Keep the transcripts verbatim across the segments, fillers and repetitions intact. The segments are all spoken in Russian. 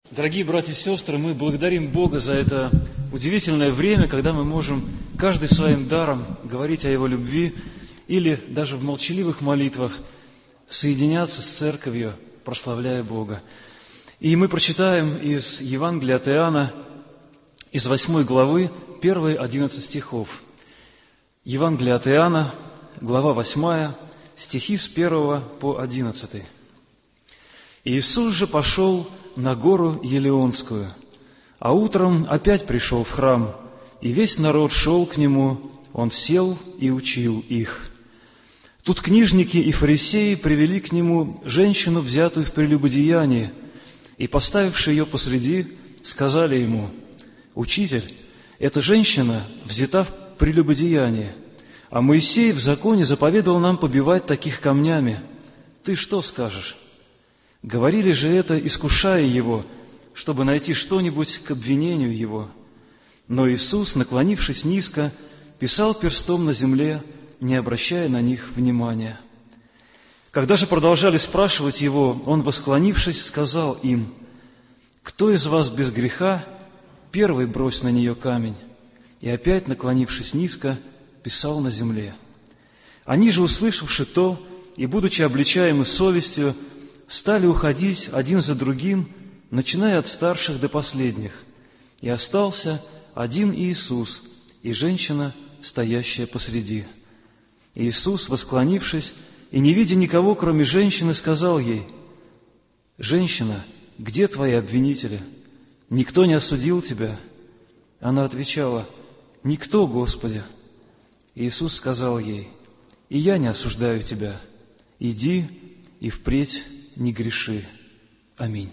Дорогие братья и сестры, мы благодарим Бога за это удивительное время, когда мы можем каждый своим даром говорить о Его любви или даже в молчаливых молитвах соединяться с Церковью, прославляя Бога. И мы прочитаем из Евангелия от Иоанна, из восьмой главы, первые одиннадцать стихов. Евангелие от Иоанна, глава восьмая, стихи с первого по одиннадцатый. «Иисус же пошел на гору Елеонскую, а утром опять пришел в храм, и весь народ шел к Нему, Он сел и учил их. Тут книжники и фарисеи привели к Нему женщину, взятую в прелюбодеянии, и, поставивши ее посреди, сказали Ему: «Учитель, эта женщина взята в прелюбодеянии, а Моисей в законе заповедовал нам побивать таких камнями. Ты что скажешь?» Говорили же это, искушая Его, чтобы найти что-нибудь к обвинению Его. Но Иисус, наклонившись низко, писал перстом на земле, не обращая на них внимания. Когда же продолжали спрашивать Его, Он, восклонившись, сказал им: «Кто из вас без греха, первый брось на нее камень». И опять, наклонившись низко, писал на земле. Они же, услышавши то, и, будучи обличаемы совестью, стали уходить один за другим, начиная от старших до последних. И остался один Иисус и женщина, стоящая посреди. Иисус, восклонившись и не видя никого, кроме женщины, сказал ей: «Женщина, где твои обвинители? Никто не осудил тебя?» Она отвечала: «Никто, Господи». Иисус сказал ей: «И я не осуждаю тебя. Иди и впредь не греши». Аминь.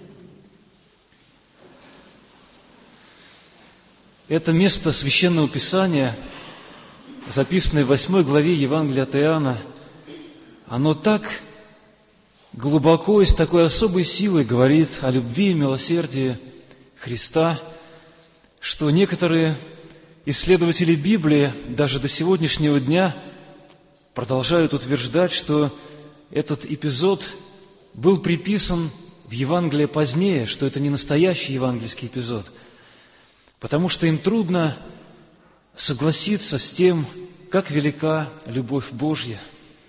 Это место Священного Писания, записанное в восьмой главе Евангелия от Иоанна, оно так глубоко и с такой особой силой говорит о любви и милосердии Христа, что некоторые исследователи Библии даже до сегодняшнего дня продолжают утверждать, что этот эпизод был приписан в Евангелие позднее, что это не настоящий евангельский эпизод, потому что им трудно согласиться с тем, как велика любовь Божья.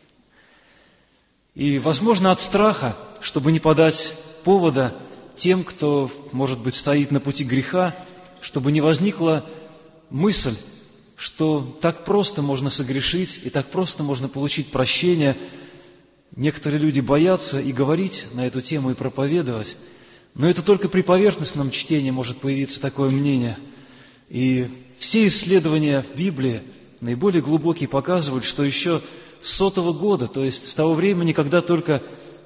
И, возможно, от страха, чтобы не подать повода тем, кто, может быть, стоит на пути греха, чтобы не возникла мысль, что так просто можно согрешить и так просто можно получить прощение. Некоторые люди боятся и говорить на эту тему, и проповедовать, но это только при поверхностном чтении может появиться такое мнение. И все исследования Библии, наиболее глубокие, показывают, что еще с сотого года, то есть с того времени, когда только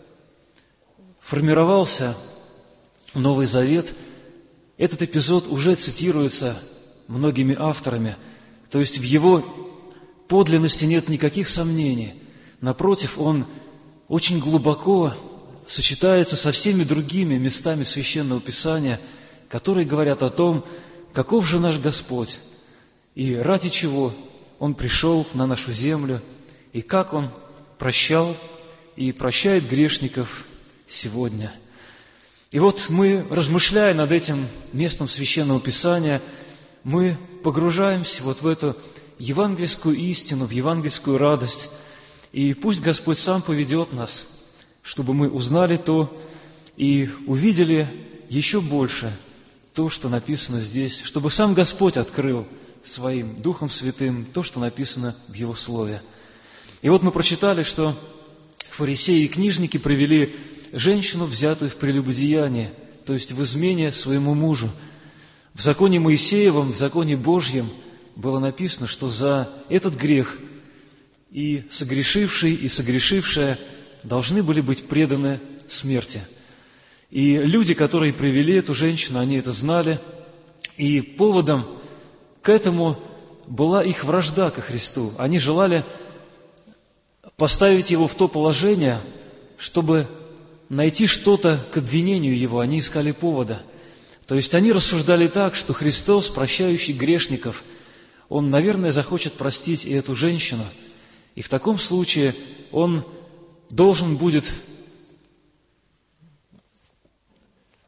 формировался Новый Завет, этот эпизод уже цитируется многими авторами, то есть в его подлинности нет никаких сомнений. Напротив, он очень глубоко сочетается со всеми другими местами Священного Писания, которые говорят о том, каков же наш Господь, и ради чего Он пришел на нашу землю, и как Он прощал и прощает грешников сегодня. И вот мы, размышляя над этим местом Священного Писания, мы погружаемся вот в эту евангельскую истину, в евангельскую радость. И пусть Господь сам поведет нас, чтобы мы узнали то и увидели еще больше то, что написано здесь, чтобы сам Господь открыл Своим Духом Святым то, что написано в Его Слове. И вот мы прочитали, что фарисеи и книжники привели женщину, взятую в прелюбодеянии, то есть в измене своему мужу. В законе Моисеевом, в законе Божьем было написано, что за этот грех и согрешивший, и согрешившая должны были быть преданы смерти. И люди, которые привели эту женщину, они это знали, и поводом к этому была их вражда ко Христу. Они желали поставить Его в то положение, чтобы найти что-то к обвинению Его. Они искали повода. То есть они рассуждали так, что Христос, прощающий грешников, Он, наверное, захочет простить и эту женщину. И в таком случае Он должен будет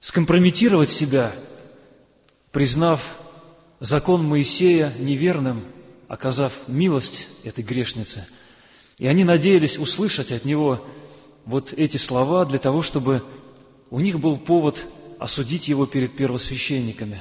скомпрометировать себя, признав закон Моисея неверным, оказав милость этой грешнице. И они надеялись услышать от него вот эти слова для того, чтобы у них был повод осудить его перед первосвященниками.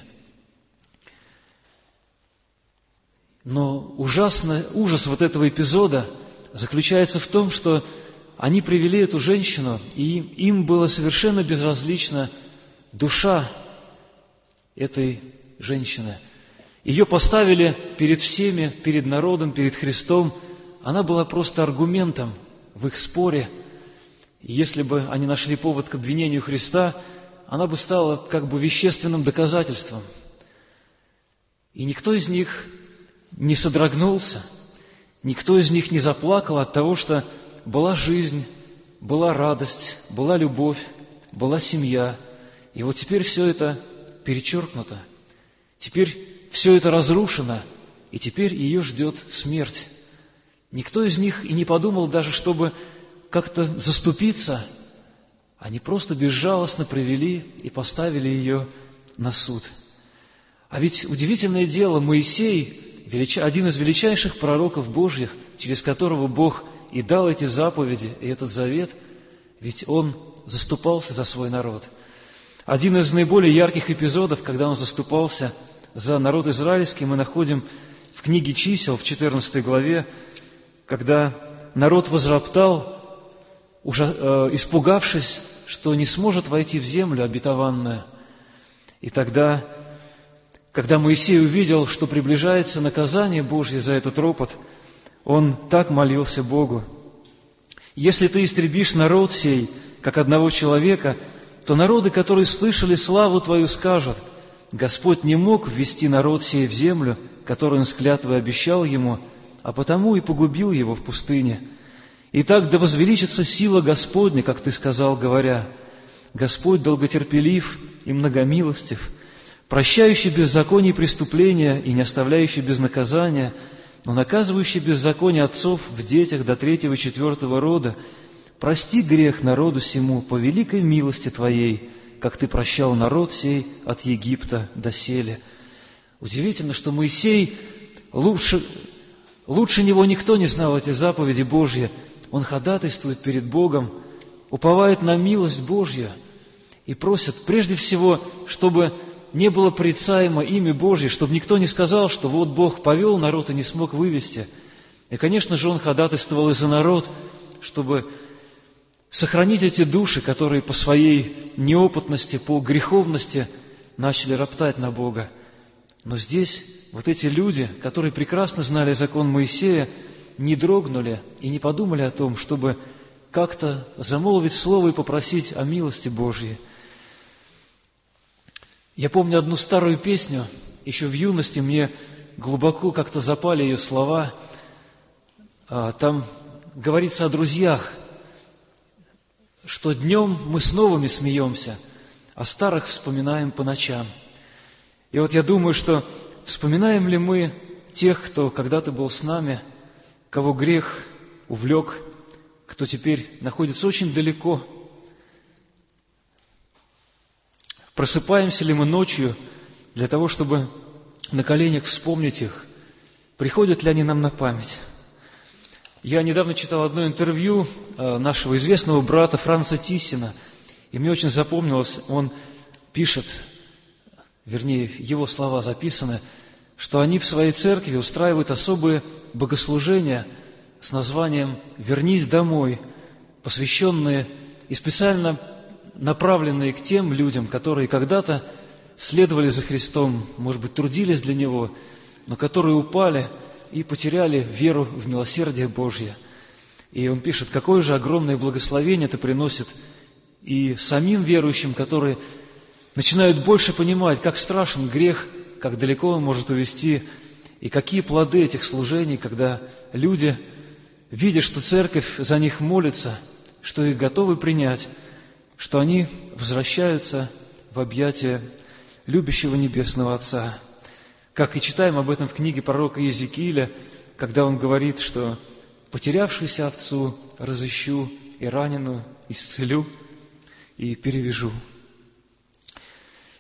Но ужасный ужас вот этого эпизода заключается в том, что они привели эту женщину, и им было совершенно безразлична душа этой женщины. Ее поставили перед всеми, перед народом, перед Христом. Она была просто аргументом в их споре. И если бы они нашли повод к обвинению Христа, она бы стала как бы вещественным доказательством. И никто из них не содрогнулся, никто из них не заплакал от того, что была жизнь, была радость, была любовь, была семья. И вот теперь все это перечеркнуто. Теперь все это разрушено, и теперь ее ждет смерть. Никто из них и не подумал даже, чтобы как-то заступиться. Они просто безжалостно привели и поставили ее на суд. А ведь удивительное дело, Моисей, один из величайших пророков Божьих, через которого Бог и дал эти заповеди и этот завет, ведь он заступался за свой народ. Один из наиболее ярких эпизодов, когда он заступался за народ израильский, мы находим в книге Чисел, в четырнадцатой главе, когда народ возроптал, уже, э, испугавшись, что не сможет войти в землю обетованную. И тогда, когда Моисей увидел, что приближается наказание Божье за этот ропот, он так молился Богу: «Если ты истребишь народ сей, как одного человека, то народы, которые слышали славу Твою, скажут: Господь не мог ввести народ сей в землю, которую Он с клятвой обещал ему, а потому и погубил его в пустыне. Итак, да возвеличится сила Господня, как Ты сказал, говоря: Господь долготерпелив и многомилостив, прощающий беззаконие и преступления и не оставляющий без наказания, но наказывающий беззаконие отцов в детях до третьего и четвертого рода, прости грех народу сему по великой милости Твоей, как Ты прощал народ сей от Египта доселе». Удивительно, что Моисей, лучше, лучше него никто не знал эти заповеди Божьи. Он ходатайствует перед Богом, уповает на милость Божью и просит прежде всего, чтобы не было порицаемо имя Божье, чтобы никто не сказал, что вот Бог повел народ и не смог вывести. И, конечно же, он ходатайствовал и за народ, чтобы сохранить эти души, которые по своей неопытности, по греховности начали роптать на Бога. Но здесь вот эти люди, которые прекрасно знали закон Моисея, не дрогнули и не подумали о том, чтобы как-то замолвить слово и попросить о милости Божьей. Я помню одну старую песню, еще в юности мне глубоко как-то запали ее слова. Там говорится о друзьях, что днем мы с новыми смеемся, а старых вспоминаем по ночам. И вот я думаю, что вспоминаем ли мы тех, кто когда-то был с нами, кого грех увлек, кто теперь находится очень далеко? Просыпаемся ли мы ночью для того, чтобы на коленях вспомнить их? Приходят ли они нам на память? Я недавно читал одно интервью нашего известного брата Франца Тиссина, и мне очень запомнилось, он пишет, вернее, его слова записаны, что они в своей церкви устраивают особые богослужения с названием «Вернись домой», посвященные и специально направленные к тем людям, которые когда-то следовали за Христом, может быть, трудились для Него, но которые упали и потеряли веру в милосердие Божье. И он пишет, какое же огромное благословение это приносит и самим верующим, которые начинают больше понимать, как страшен грех, как далеко он может увести, и какие плоды этих служений, когда люди, видя, что церковь за них молится, что их готовы принять, что они возвращаются в объятия любящего Небесного Отца. Как и читаем об этом в книге пророка Иезекииля, когда он говорит, что «потерявшуюся овцу разыщу, и раненую исцелю и перевяжу».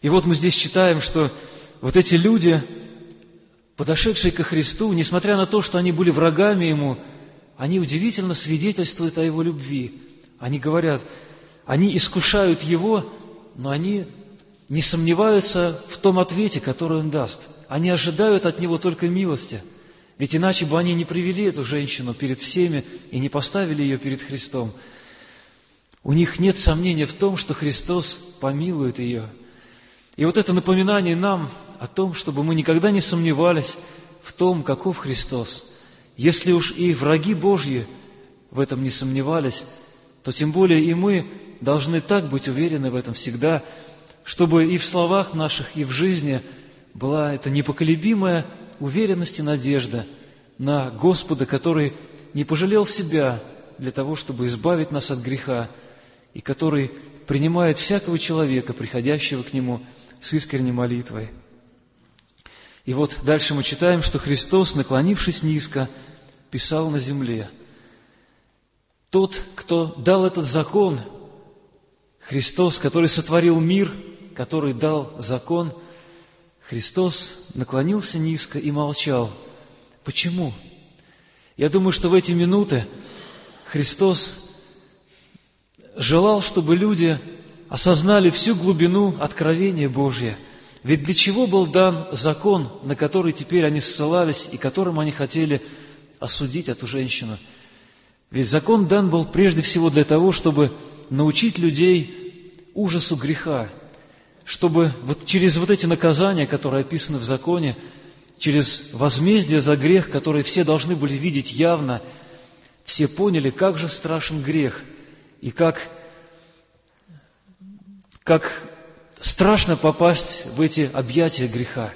И вот мы здесь читаем, что вот эти люди, подошедшие ко Христу, несмотря на то, что они были врагами Ему, они удивительно свидетельствуют о Его любви. Они говорят, они искушают Его, но они не сомневаются в том ответе, который Он даст. Они ожидают от Него только милости. Ведь иначе бы они не привели эту женщину перед всеми и не поставили ее перед Христом. У них нет сомнения в том, что Христос помилует ее. И вот это напоминание нам о том, чтобы мы никогда не сомневались в том, каков Христос. Если уж и враги Божьи в этом не сомневались, то тем более и мы должны так быть уверены в этом всегда, чтобы и в словах наших, и в жизни была эта непоколебимая уверенность и надежда на Господа, который не пожалел себя для того, чтобы избавить нас от греха, и который принимает всякого человека, приходящего к Нему с искренней молитвой. И вот дальше мы читаем, что Христос, наклонившись низко, писал на земле. Тот, кто дал этот закон, Христос, который сотворил мир, который дал закон, Христос наклонился низко и молчал. Почему? Я думаю, что в эти минуты Христос желал, чтобы люди осознали всю глубину откровения Божия. Ведь для чего был дан закон, на который теперь они ссылались и которым они хотели осудить эту женщину? Ведь закон дан был прежде всего для того, чтобы научить людей ужасу греха, чтобы вот через вот эти наказания, которые описаны в законе, через возмездие за грех, который все должны были видеть явно, все поняли, как же страшен грех и как, как страшно попасть в эти объятия греха.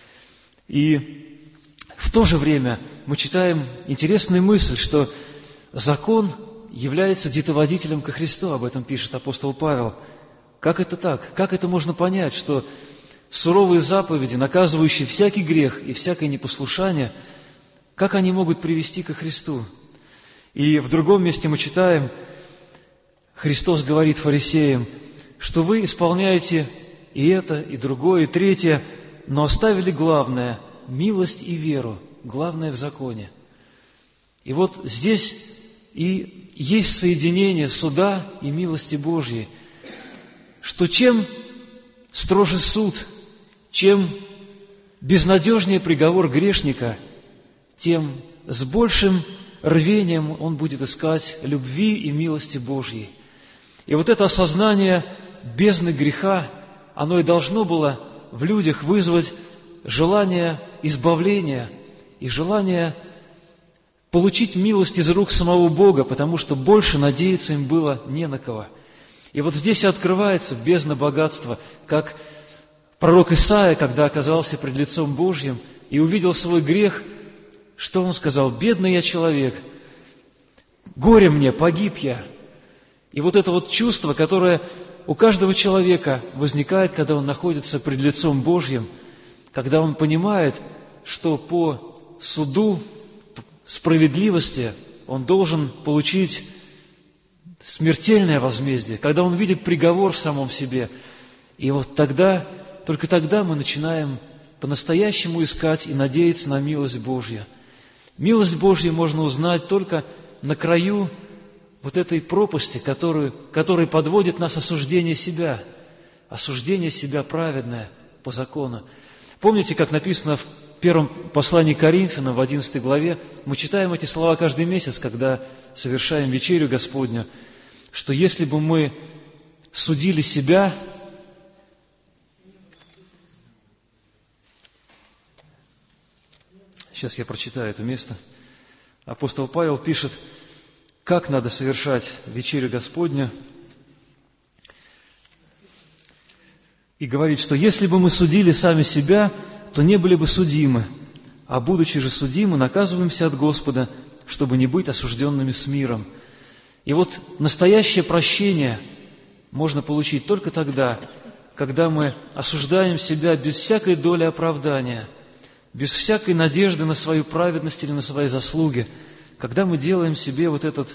И в то же время мы читаем интересную мысль, что закон является детоводителем ко Христу, об этом пишет апостол Павел. Как это так? Как это можно понять, что суровые заповеди, наказывающие всякий грех и всякое непослушание, как они могут привести ко Христу? И в другом месте мы читаем, Христос говорит фарисеям, что вы исполняете и это, и другое, и третье, но оставили главное – милость и веру, главное в законе. И вот здесь и есть соединение суда и милости Божьей, что чем строже суд, чем безнадежнее приговор грешника, тем с большим рвением он будет искать любви и милости Божьей. И вот это осознание бездны греха, оно и должно было в людях вызвать желание избавления и желание получить милость из рук самого Бога, потому что больше надеяться им было не на кого. И вот здесь и открывается бездна богатства, как пророк Исаия, когда оказался пред лицом Божьим и увидел свой грех, что он сказал? «Бедный я человек, горе мне, погиб я». И вот это вот чувство, которое у каждого человека возникает, когда он находится пред лицом Божьим, когда он понимает, что по суду справедливости он должен получить смертельное возмездие, когда он видит приговор в самом себе. И вот тогда, только тогда мы начинаем по-настоящему искать и надеяться на милость Божью. Милость Божью можно узнать только на краю вот этой пропасти, которую, которая подводит нас осуждение себя, осуждение себя праведное по закону. Помните, как написано в первом послании к Коринфянам, в одиннадцатой главе, мы читаем эти слова каждый месяц, когда совершаем вечерю Господню, что если бы мы судили себя, сейчас я прочитаю это место, апостол Павел пишет, как надо совершать вечерю Господню, и говорит, что если бы мы судили сами себя, то не были бы судимы, а будучи же судимы, наказываемся от Господа, чтобы не быть осужденными с миром. И вот настоящее прощение можно получить только тогда, когда мы осуждаем себя без всякой доли оправдания, без всякой надежды на свою праведность или на свои заслуги, когда мы делаем себе вот этот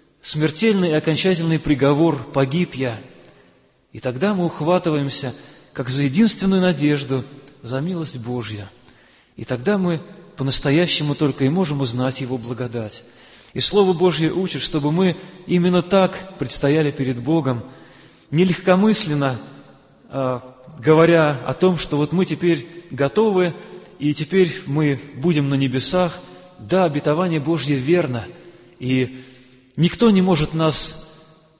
смертельный и окончательный приговор «погиб я». И тогда мы ухватываемся как за единственную надежду, за милость Божью. И тогда мы по-настоящему только и можем узнать Его благодать. И Слово Божье учит, чтобы мы именно так предстояли перед Богом, не легкомысленно а, говоря о том, что вот мы теперь готовы, и теперь мы будем на небесах. Да, обетование Божье верно, и никто не может нас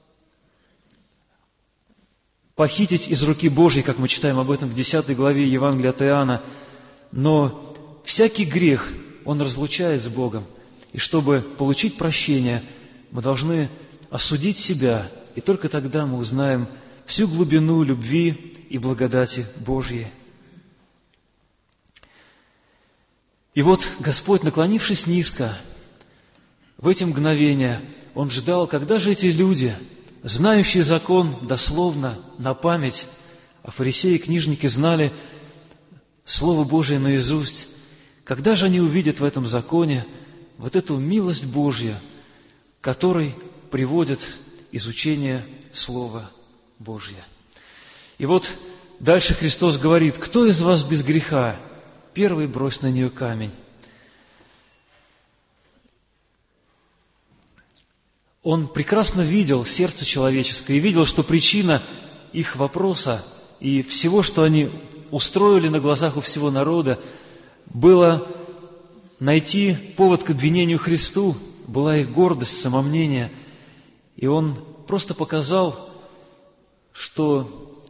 похитить из руки Божьей, как мы читаем об этом в десятой главе Евангелия от Иоанна, но всякий грех, он разлучает с Богом. И чтобы получить прощение, мы должны осудить себя, и только тогда мы узнаем всю глубину любви и благодати Божьей. И вот Господь, наклонившись низко, в эти мгновения Он ждал, когда же эти люди, знающие закон дословно, на память, а фарисеи и книжники знали Слово Божие наизусть, когда же они увидят в этом законе вот эту милость Божью, которой приводит изучение Слова Божьего. И вот дальше Христос говорит: «Кто из вас без греха? Первый брось на нее камень». Он прекрасно видел сердце человеческое и видел, что причина их вопроса и всего, что они устроили на глазах у всего народа, было найти повод к обвинению Христу, была их гордость, самомнение. И Он просто показал, что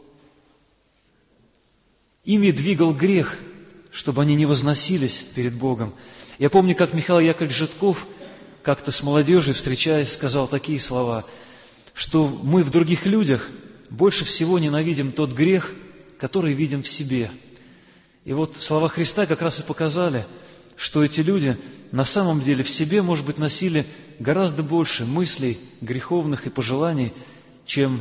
ими двигал грех, чтобы они не возносились перед Богом. Я помню, как Михаил Яковлевич Житков как-то с молодежью, встречаясь, сказал такие слова, что мы в других людях больше всего ненавидим тот грех, который видим в себе. И вот слова Христа как раз и показали, что эти люди на самом деле в себе, может быть, носили гораздо больше мыслей греховных и пожеланий, чем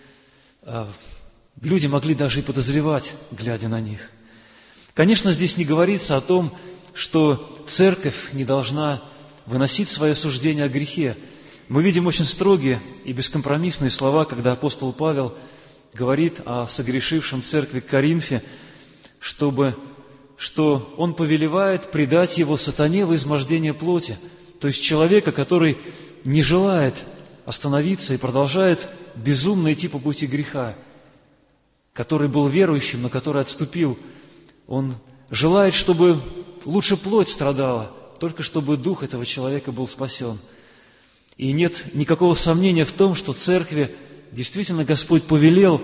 э, люди могли даже и подозревать, глядя на них. Конечно, здесь не говорится о том, что церковь не должна выносить свое суждение о грехе. Мы видим очень строгие и бескомпромиссные слова, когда апостол Павел говорит о согрешившем церкви Коринфе, чтобы, что он повелевает предать его сатане в измождение плоти, то есть человека, который не желает остановиться и продолжает безумно идти по пути греха, который был верующим, но который отступил. Он желает, чтобы лучше плоть страдала, только чтобы дух этого человека был спасен. И нет никакого сомнения в том, что церкви действительно Господь повелел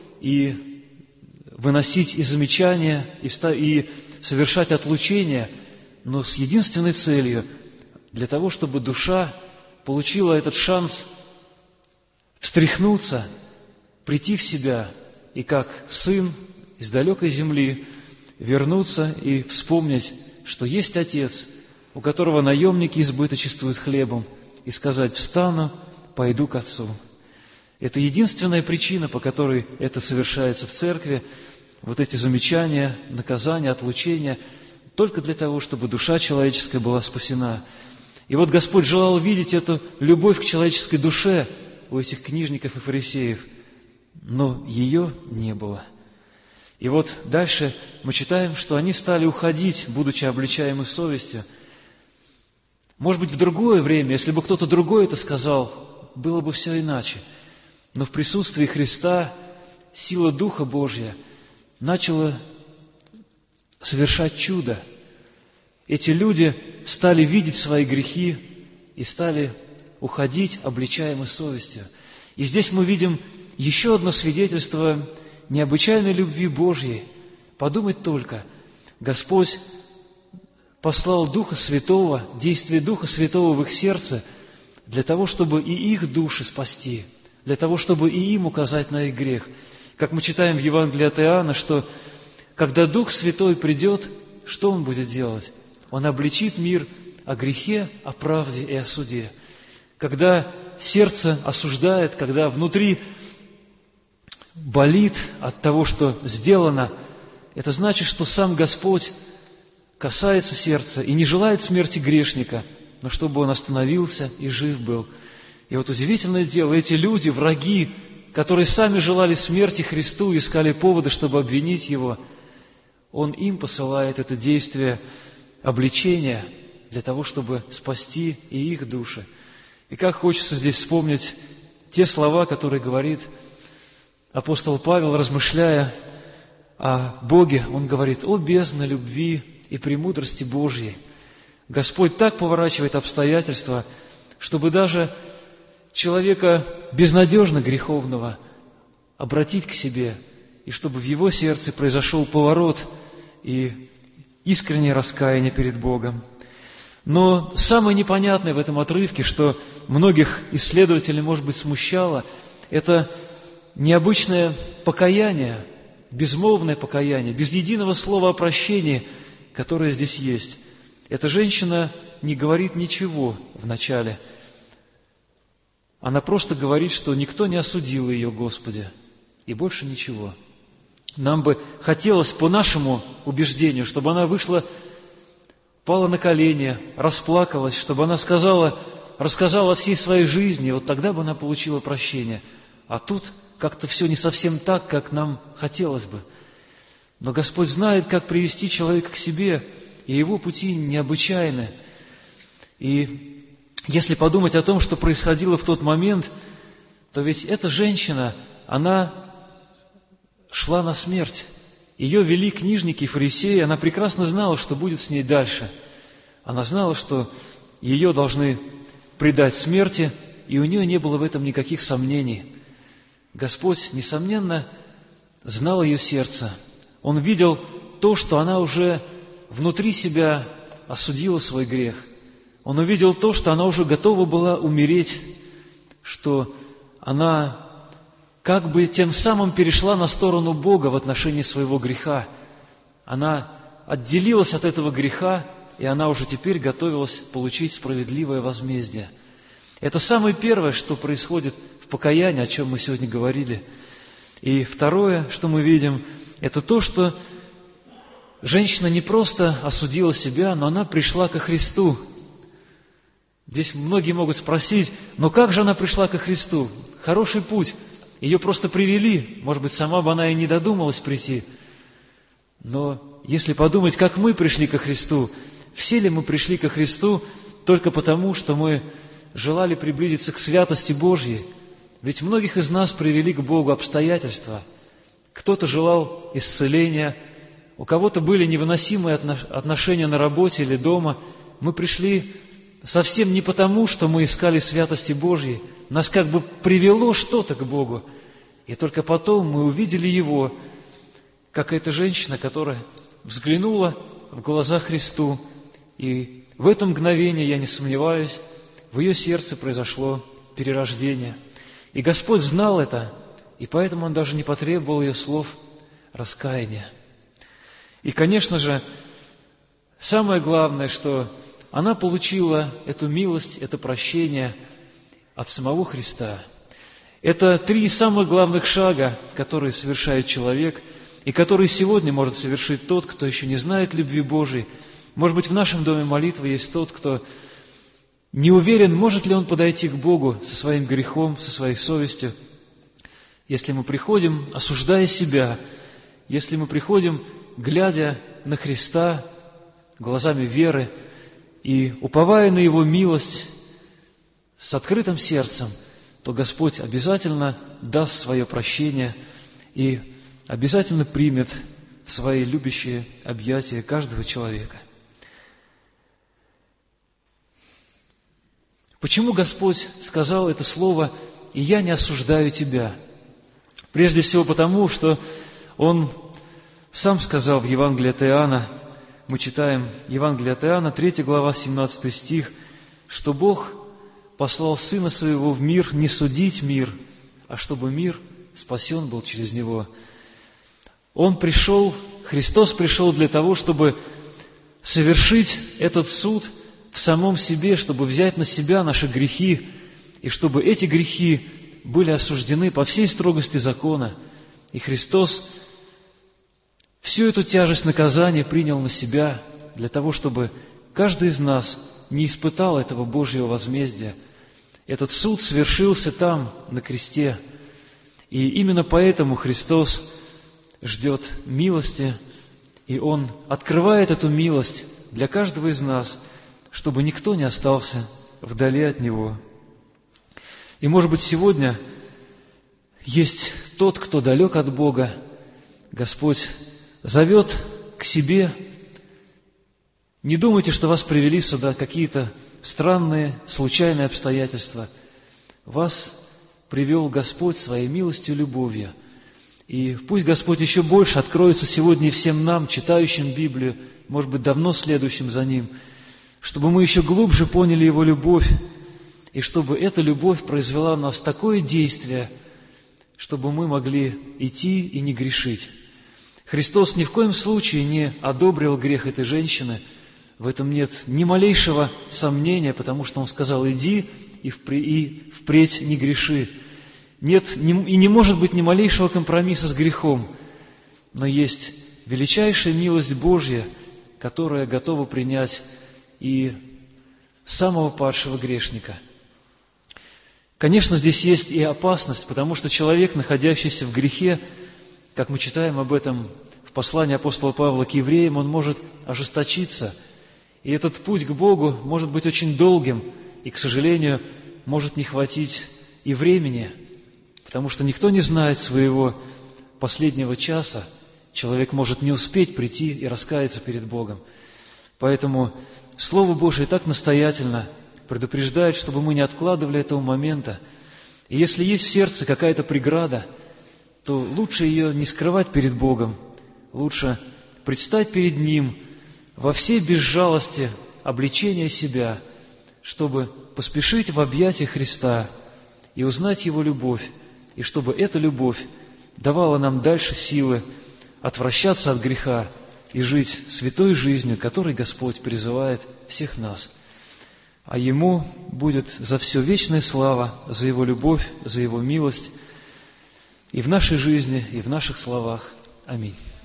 и выносить и замечания, и, и совершать отлучения, но с единственной целью, для того, чтобы душа получила этот шанс встряхнуться, прийти в себя и как сын из далекой земли вернуться и вспомнить, что есть Отец, у которого наемники избыточествуют хлебом, и сказать: «Встану, пойду к Отцу». Это единственная причина, по которой это совершается в церкви, вот эти замечания, наказания, отлучения, только для того, чтобы душа человеческая была спасена. И вот Господь желал видеть эту любовь к человеческой душе у этих книжников и фарисеев, но ее не было. И вот дальше мы читаем, что они стали уходить, будучи обличаемы совестью. Может быть, в другое время, если бы кто-то другой это сказал, было бы все иначе. Но в присутствии Христа сила Духа Божья начала совершать чудо. Эти люди стали видеть свои грехи и стали уходить, обличаемы совестью. И здесь мы видим еще одно свидетельство необычайной любви Божьей. Подумать только, Господь послал Духа Святого, действие Духа Святого в их сердце, для того, чтобы и их души спасти, для того, чтобы и им указать на их грех. Как мы читаем в Евангелии от Иоанна, что когда Дух Святой придет, что Он будет делать? Он обличит мир о грехе, о правде и о суде. Когда сердце осуждает, когда внутри болит от того, что сделано, это значит, что сам Господь касается сердца и не желает смерти грешника, но чтобы он остановился и жив был. И вот удивительное дело, эти люди, враги которые сами желали смерти Христу, искали поводы, чтобы обвинить Его, Он им посылает это действие обличения для того, чтобы спасти и их души. И как хочется здесь вспомнить те слова, которые говорит апостол Павел, размышляя о Боге. Он говорит: «О бездна любви и премудрости Божьей! Господь так поворачивает обстоятельства, чтобы даже человека безнадежно греховного обратить к себе, и чтобы в его сердце произошел поворот и искреннее раскаяние перед Богом». Но самое непонятное в этом отрывке, что многих исследователей, может быть, смущало, это необычное покаяние, безмолвное покаяние, без единого слова о прощении, которое здесь есть. Эта женщина не говорит ничего вначале. Она просто говорит, что никто не осудил ее, Господи, и больше ничего. Нам бы хотелось, по нашему убеждению, чтобы она вышла, пала на колени, расплакалась, чтобы она сказала, рассказала о всей своей жизни, и вот тогда бы она получила прощение. А тут как-то все не совсем так, как нам хотелось бы. Но Господь знает, как привести человека к себе, и Его пути необычайны. И если подумать о том, что происходило в тот момент, то ведь эта женщина, она шла на смерть. Ее вели книжники и фарисеи, она прекрасно знала, что будет с ней дальше. Она знала, что ее должны предать смерти, и у нее не было в этом никаких сомнений. Господь, несомненно, знал ее сердце. Он видел то, что она уже внутри себя осудила свой грех. Он увидел то, что она уже готова была умереть, что она как бы тем самым перешла на сторону Бога в отношении своего греха. Она отделилась от этого греха, и она уже теперь готовилась получить справедливое возмездие. Это самое первое, что происходит в покаянии, о чем мы сегодня говорили. И второе, что мы видим, это то, что женщина не просто осудила себя, но она пришла ко Христу. Здесь многие могут спросить: но как же она пришла ко Христу? Хороший путь. Ее просто привели. Может быть, сама бы она и не додумалась прийти. Но если подумать, как мы пришли ко Христу, все ли мы пришли ко Христу только потому, что мы желали приблизиться к святости Божьей? Ведь многих из нас привели к Богу обстоятельства. Кто-то желал исцеления, у кого-то были невыносимые отношения на работе или дома. Мы пришли совсем не потому, что мы искали святости Божьей. Нас как бы привело что-то к Богу. И только потом мы увидели Его, как эта женщина, которая взглянула в глаза Христу. И в это мгновение, я не сомневаюсь, в ее сердце произошло перерождение. И Господь знал это, и поэтому Он даже не потребовал ее слов раскаяния. И, конечно же, самое главное, что она получила эту милость, это прощение от самого Христа. Это три самых главных шага, которые совершает человек, и которые сегодня может совершить тот, кто еще не знает любви Божией. Может быть, в нашем доме молитвы есть тот, кто не уверен, может ли он подойти к Богу со своим грехом, со своей совестью. Если мы приходим, осуждая себя, если мы приходим, глядя на Христа глазами веры и уповая на Его милость, с открытым сердцем, то Господь обязательно даст свое прощение и обязательно примет в свои любящие объятия каждого человека. Почему Господь сказал это слово «и я не осуждаю тебя»? Прежде всего потому, что Он сам сказал в Евангелии от Иоанна, мы читаем Евангелие от Иоанна, третья глава, семнадцатый стих, что Бог послал Сына Своего в мир не судить мир, а чтобы мир спасен был через Него. Он пришел, Христос пришел для того, чтобы совершить этот суд в самом себе, чтобы взять на себя наши грехи, и чтобы эти грехи были осуждены по всей строгости закона. И Христос всю эту тяжесть наказания принял на себя для того, чтобы каждый из нас не испытал этого Божьего возмездия. Этот суд свершился там, на кресте. И именно поэтому Христос ждет милости, и Он открывает эту милость для каждого из нас, чтобы никто не остался вдали от Него. И, может быть, сегодня есть тот, кто далек от Бога. Господь зовет к себе. Не думайте, что вас привели сюда какие-то странные, случайные обстоятельства. Вас привел Господь своей милостью и любовью. И пусть Господь еще больше откроется сегодня и всем нам, читающим Библию, может быть, давно следующим за Ним, чтобы мы еще глубже поняли Его любовь, и чтобы эта любовь произвела в нас такое действие, чтобы мы могли идти и не грешить. Христос ни в коем случае не одобрил грех этой женщины, в этом нет ни малейшего сомнения, потому что Он сказал: «Иди и впредь не греши». Нет и не может быть ни малейшего компромисса с грехом, но есть величайшая милость Божья, которая готова принять и самого падшего грешника. Конечно, здесь есть и опасность, потому что человек, находящийся в грехе, как мы читаем об этом в послании апостола Павла к евреям, он может ожесточиться. И этот путь к Богу может быть очень долгим, и, к сожалению, может не хватить и времени, потому что никто не знает своего последнего часа. Человек может не успеть прийти и раскаяться перед Богом. Поэтому Слово Божие так настоятельно предупреждает, чтобы мы не откладывали этого момента. И если есть в сердце какая-то преграда, то лучше ее не скрывать перед Богом, лучше предстать перед Ним во всей безжалости обличения себя, чтобы поспешить в объятия Христа и узнать Его любовь, и чтобы эта любовь давала нам дальше силы отвращаться от греха и жить святой жизнью, которой Господь призывает всех нас. А Ему будет за все вечная слава, за Его любовь, за Его милость и в нашей жизни, и в наших словах. Аминь.